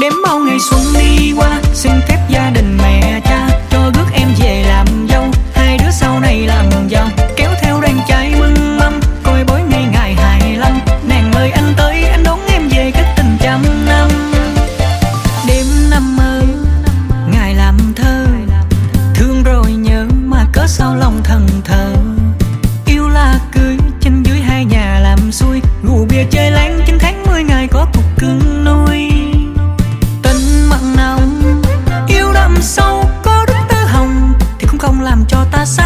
Đếm bao ngày xuân đi qua, xin phép gia đình mẹ cha cho rước em về làm dâu. Hai đứa sau này làm giàu, kéo theo đàn trai mừng mâm, coi bói ngày ngày 25. Nàng ơi anh tới, anh đón em về cách tình trăm năm. Đêm năm mơ, ngày làm thơ, thương rồi nhớ mà cớ sao lòng thần thờ. Yêu là cưới, trên dưới hai nhà làm xuôi, rượu bia chơi láng 9 tháng 10 ngày có thuộc cưng nuôi. Tình mặn nồng, yêu đậm sâu có đức tơ hồng thì cũng không làm cho ta xa.